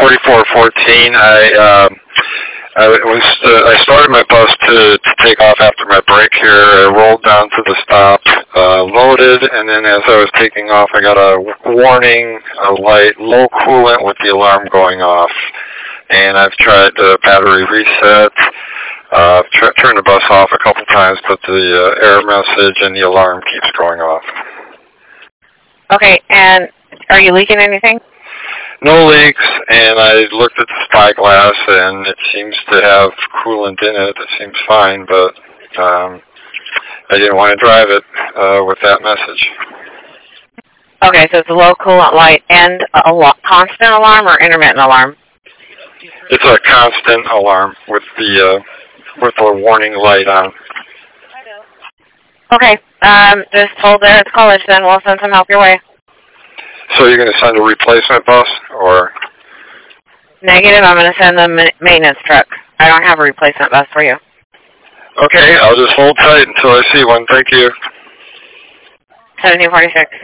4414. I started my bus to take off after my break here. I rolled down to the stop, loaded, and then as I was taking off, I got a warning, a light, low coolant with the alarm going off. And I've tried the battery reset. Turned the bus off a couple times, but the error message and the alarm keeps going off. Okay, and are you leaking anything? No leaks, and I looked at the spyglass, and it seems to have coolant in it. It seems fine, but I didn't want to drive it with that message. Okay, so it's a low coolant light and a constant alarm or intermittent alarm? It's a constant alarm with the warning light on. Okay, just hold there at the college, then we'll send some help your way. So you're going to send a replacement bus, or? Negative, I'm going to send the maintenance truck. I don't have a replacement bus for you. Okay, I'll just hold tight until I see one. Thank you. 1746.